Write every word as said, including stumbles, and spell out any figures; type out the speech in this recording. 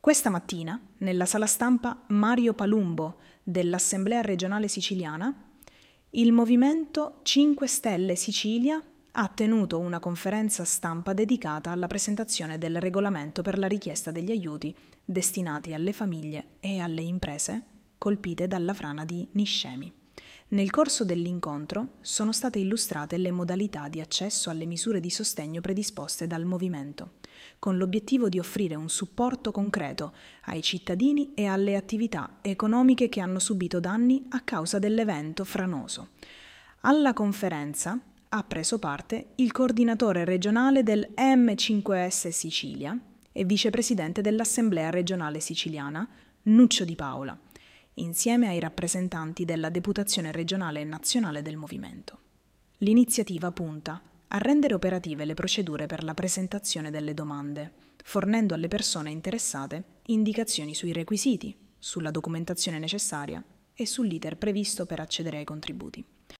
Questa mattina, nella sala stampa Mario Palumbo dell'Assemblea regionale siciliana, il Movimento cinque Stelle Sicilia ha tenuto una conferenza stampa dedicata alla presentazione del regolamento per la richiesta degli aiuti destinati alle famiglie e alle imprese colpite dalla frana di Niscemi. Nel corso dell'incontro sono state illustrate le modalità di accesso alle misure di sostegno predisposte dal Movimento, con l'obiettivo di offrire un supporto concreto ai cittadini e alle attività economiche che hanno subito danni a causa dell'evento franoso. Alla conferenza ha preso parte il coordinatore regionale del E M cinque S Sicilia e vicepresidente dell'Assemblea regionale siciliana, Nuccio Di Paola, insieme ai rappresentanti della Deputazione regionale e nazionale del Movimento. L'iniziativa punta a rendere operative le procedure per la presentazione delle domande, fornendo alle persone interessate indicazioni sui requisiti, sulla documentazione necessaria e sull'iter previsto per accedere ai contributi.